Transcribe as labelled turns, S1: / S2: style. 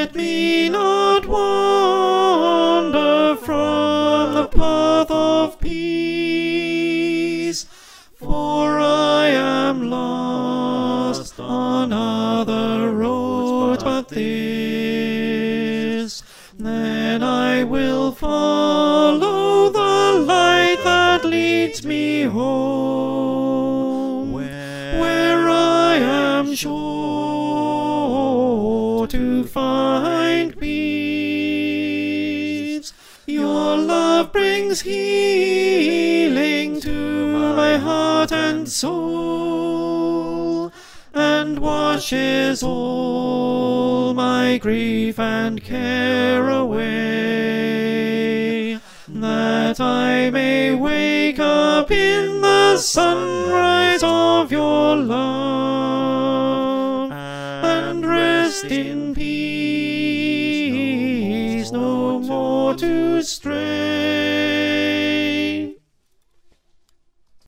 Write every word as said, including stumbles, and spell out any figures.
S1: Let me not wander from the path of peace, for I am lost on other roads but this. Then I will follow the light that leads me home, where, where I am sure to find peace. Your love brings healing to my heart and soul, and washes all my grief and care away, that I may wake up in the sunrise of your love, and rest in peace, no more to stray.